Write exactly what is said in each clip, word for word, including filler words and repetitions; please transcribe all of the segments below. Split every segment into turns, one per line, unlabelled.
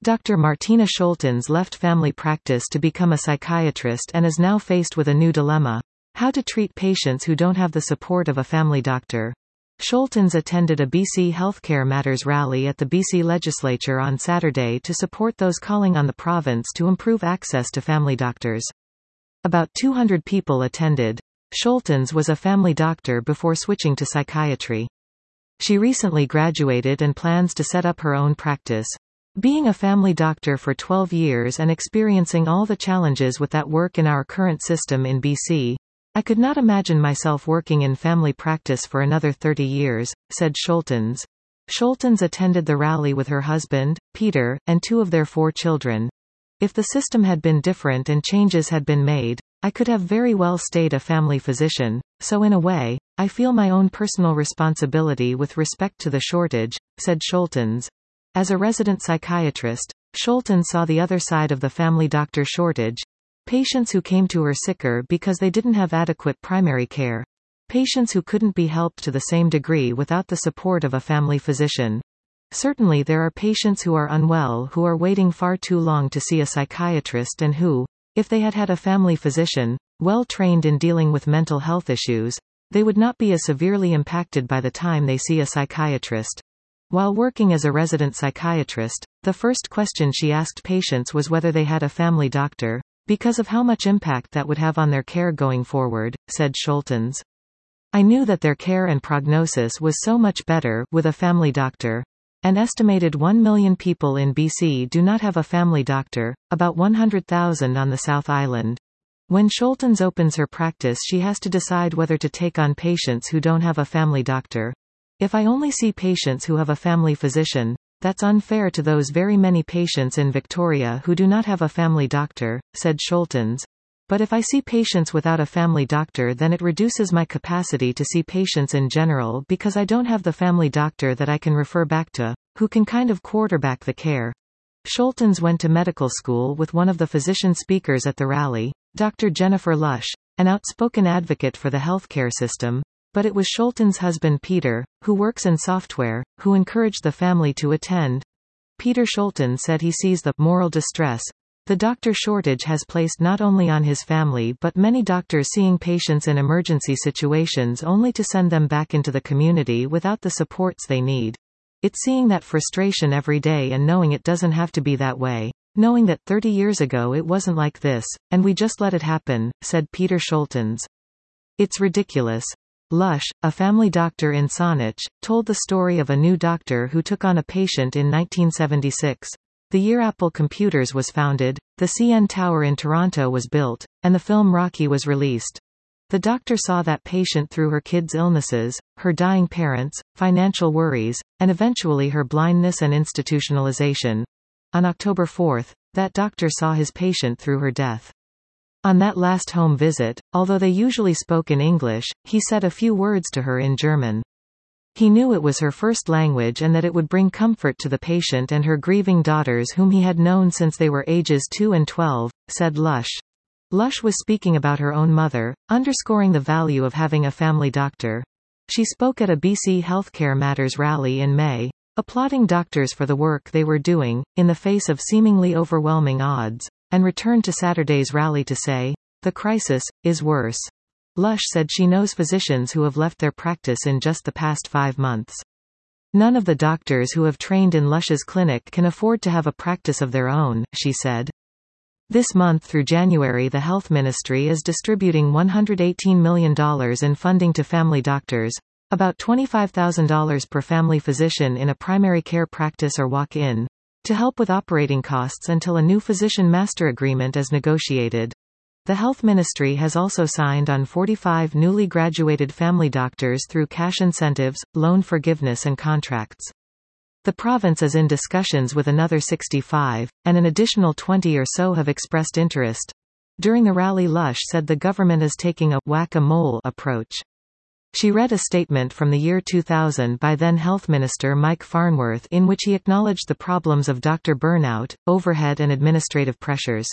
Doctor Martina Scholtens left family practice to become a psychiatrist and is now faced with a new dilemma: how to treat patients who don't have the support of a family doctor. Scholtens attended a B C Healthcare Matters rally at the B C Legislature on Saturday to support those calling on the province to improve access to family doctors. About two hundred people attended. Scholtens was a family doctor before switching to psychiatry. She recently graduated and plans to set up her own practice. Being a family doctor for twelve years and experiencing all the challenges with that work in our current system in B C, I could not imagine myself working in family practice for another thirty years, said Scholtens. Scholtens attended the rally with her husband, Peter, and two of their four children. If the system had been different and changes had been made, I could have very well stayed a family physician, so in a way, I feel my own personal responsibility with respect to the shortage, said Scholtens. As a resident psychiatrist, Scholtens saw the other side of the family doctor shortage: patients who came to her sicker because they didn't have adequate primary care. Patients who couldn't be helped to the same degree without the support of a family physician. Certainly there are patients who are unwell who are waiting far too long to see a psychiatrist and who, if they had had a family physician, well trained in dealing with mental health issues, they would not be as severely impacted by the time they see a psychiatrist. While working as a resident psychiatrist, the first question she asked patients was whether they had a family doctor, because of how much impact that would have on their care going forward, said Scholtens. I knew that their care and prognosis was so much better with a family doctor. An estimated one million people in B C do not have a family doctor, about one hundred thousand on the South Island. When Scholtens opens her practice, she has to decide whether to take on patients who don't have a family doctor. If I only see patients who have a family physician, that's unfair to those very many patients in Victoria who do not have a family doctor, said Scholtens. But if I see patients without a family doctor, then it reduces my capacity to see patients in general because I don't have the family doctor that I can refer back to, who can kind of quarterback the care. Scholtens went to medical school with one of the physician speakers at the rally, Doctor Jennifer Lush, an outspoken advocate for the healthcare system, but it was Scholtens' husband Peter, who works in software, who encouraged the family to attend. Peter Scholtens said he sees the moral distress the doctor shortage has placed not only on his family but many doctors seeing patients in emergency situations only to send them back into the community without the supports they need. It's seeing that frustration every day and knowing it doesn't have to be that way. Knowing that thirty years ago it wasn't like this, and we just let it happen, said Peter Scholtens. It's ridiculous. Lush, a family doctor in Saanich, told the story of a new doctor who took on a patient in nineteen seventy-six. The year Apple Computers was founded, the C N Tower in Toronto was built, and the film Rocky was released. The doctor saw that patient through her kids' illnesses, her dying parents, financial worries, and eventually her blindness and institutionalization. On October fourth, that doctor saw his patient through her death. On that last home visit, although they usually spoke in English, he said a few words to her in German. He knew it was her first language and that it would bring comfort to the patient and her grieving daughters whom he had known since they were ages two and twelve, said Lush. Lush was speaking about her own mother, underscoring the value of having a family doctor. She spoke at a B C Healthcare Matters rally in May, applauding doctors for the work they were doing, in the face of seemingly overwhelming odds, and returned to Saturday's rally to say, "The crisis is worse." Lush said she knows physicians who have left their practice in just the past five months. None of the doctors who have trained in Lush's clinic can afford to have a practice of their own, she said. This month through January, the Health Ministry is distributing one hundred eighteen million dollars in funding to family doctors, about twenty-five thousand dollars per family physician in a primary care practice or walk-in, to help with operating costs until a new physician master agreement is negotiated. The Health Ministry has also signed on forty-five newly graduated family doctors through cash incentives, loan forgiveness and contracts. The province is in discussions with another sixty-five, and an additional twenty or so have expressed interest. During the rally, Lush said the government is taking a whack-a-mole approach. She read a statement from the year two thousand by then Health Minister Mike Farnworth in which he acknowledged the problems of doctor burnout, overhead and administrative pressures.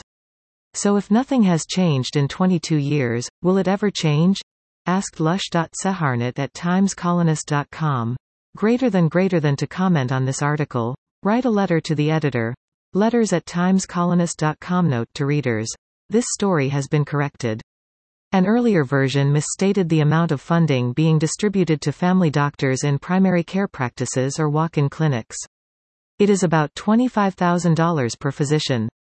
So if nothing has changed in twenty-two years, will it ever change? Asked Lush.Seharnat at timescolonist dot com. Greater than greater than to comment on this article, write a letter to the editor. Letters at times colonist dot com. Note to readers. This story has been corrected. An earlier version misstated the amount of funding being distributed to family doctors in primary care practices or walk-in clinics. It is about twenty-five thousand dollars per physician.